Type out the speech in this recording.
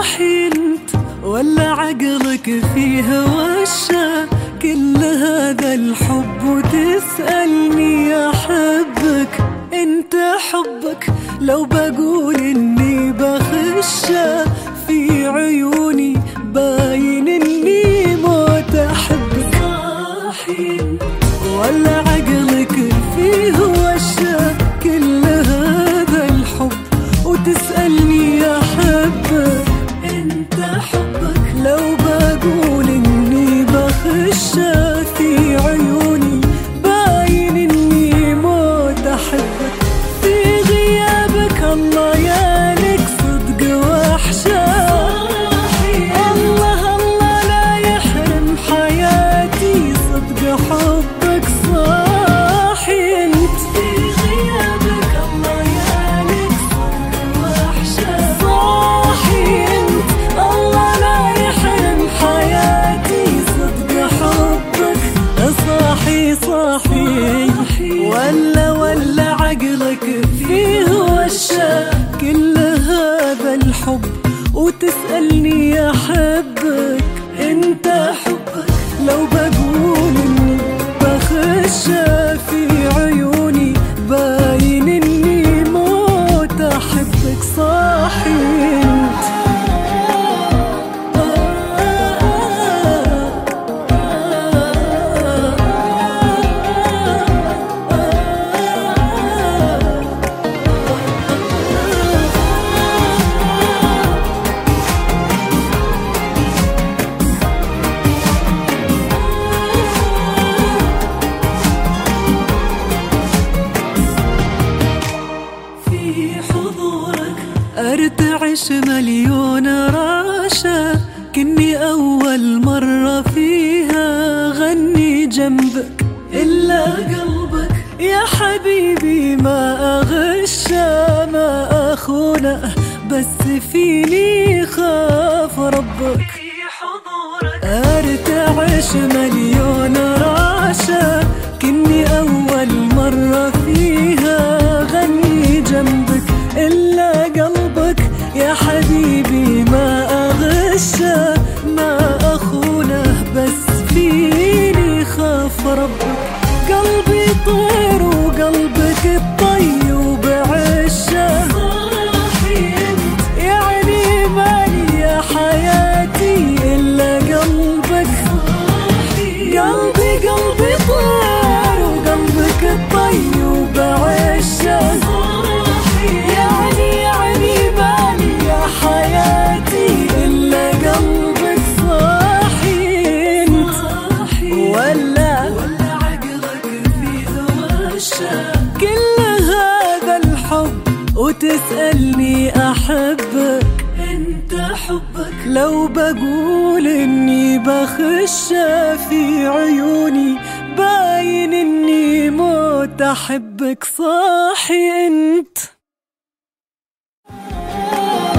صاحي انت ولا عقلك فيه وشة كل هذا الحب وتسألني أحبك؟ انت حبك لو بقول اني بخشة في عيوني باين اني موت احبك. صاحي انت ولا عقلك فيه وشة كل هذا الحب وتسألني أحبك؟ انت حبك لو بقول اني بخشة في عيوني باين اني موت احبك. في غيابك الله يالك صدق وحشة، الله الله لا يحرم حياتي صدق حبك. صاحي انت في غيابك الله يالك صدق وحشة. صاحي انت الله لا يحرم حياتي صدق حبك. صاحي صاحي ولا عقلك فيه وشة كل هذا الحب وتسألني أحبك؟ انت حبك لو بقول اني بخشة في عيوني باين اني موت احبك. صاحي انت ارتعش مليون راشة كني أول مرة فيها غني جنبك. إلا قلبك يا حبيبي ما أغشه ما أخونه بس فيني خاف ربك. ارتعش مليون راشة كني أول مرة فيها غني جنبك. إلا قلبك يا حبيبي ما أغشه ما أخونه بس فيني خاف ربك. قلبي طير وقلبك الطيب عشه. صاحي انت يعني مالي يا حياتي إلا قلبك. قلبي طير وقلبك الطيب عشه. يعني مالي يا حياتي إلا قلبك. صاحي انت ولا عقلك فيه وشة كل هذا الحب وتسألني أحبك؟ انت حبك لو بقول اني بخشة في عيوني باين اني موت احبك. صاحي انت